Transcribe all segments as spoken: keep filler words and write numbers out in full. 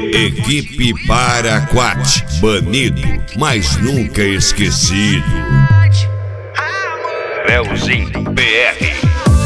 Equipe Paraquat, banido, mas nunca esquecido. Leozinho P R.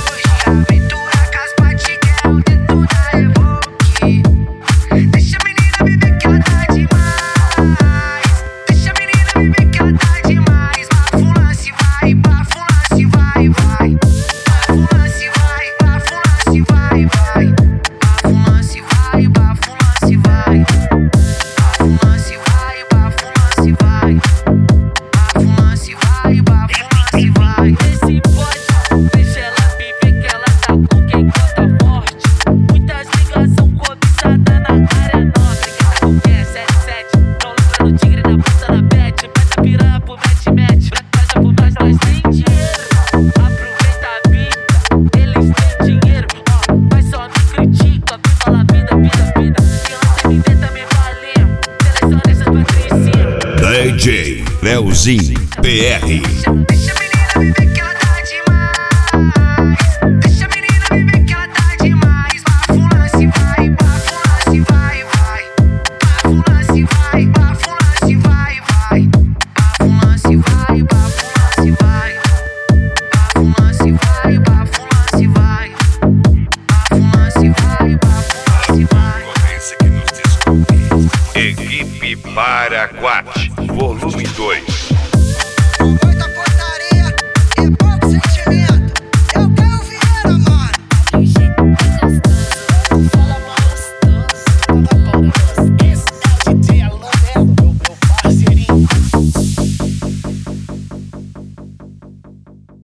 D J Leozinho P R. Equipe Paraquat, volume dois. Muita portaria e pouco sentimento.